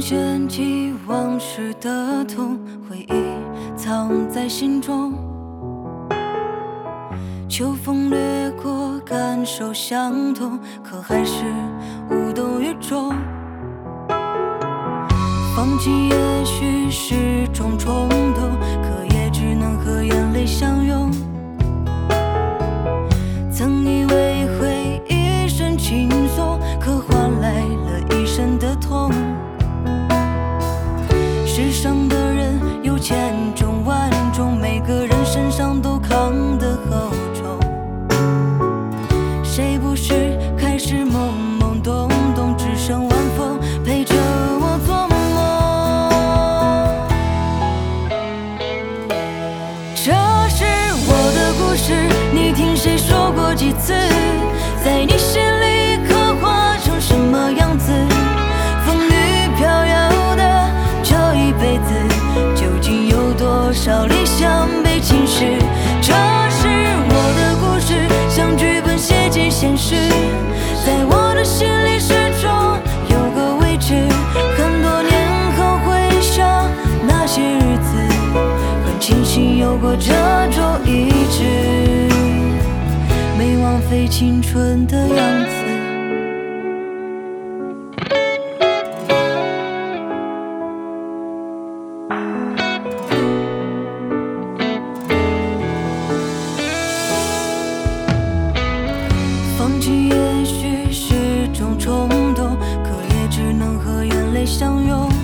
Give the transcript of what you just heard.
掀起往事的痛，回忆藏在心中。秋风掠过，感受相同，可还是无动于衷。放弃也许是种冲动，可也只能和眼泪相拥。曾以为会一身轻松，可换来了一身的痛。世上的人有千种万种，每个人身上都扛得厚重。谁不是开始懵懵懂懂，只剩晚风陪着我做梦。这是我的故事，你听谁说过几次？在你心里刻画成什么样子？风雨飘摇的这一辈子，究竟有多少理想被侵蚀？这是我的故事，像剧本写进现实，在我的心里始终有个位置。很多年后回想那些日子，很庆幸有过这种意志，没枉费青春的样子。放弃也许是种冲动，可也只能和眼泪相拥。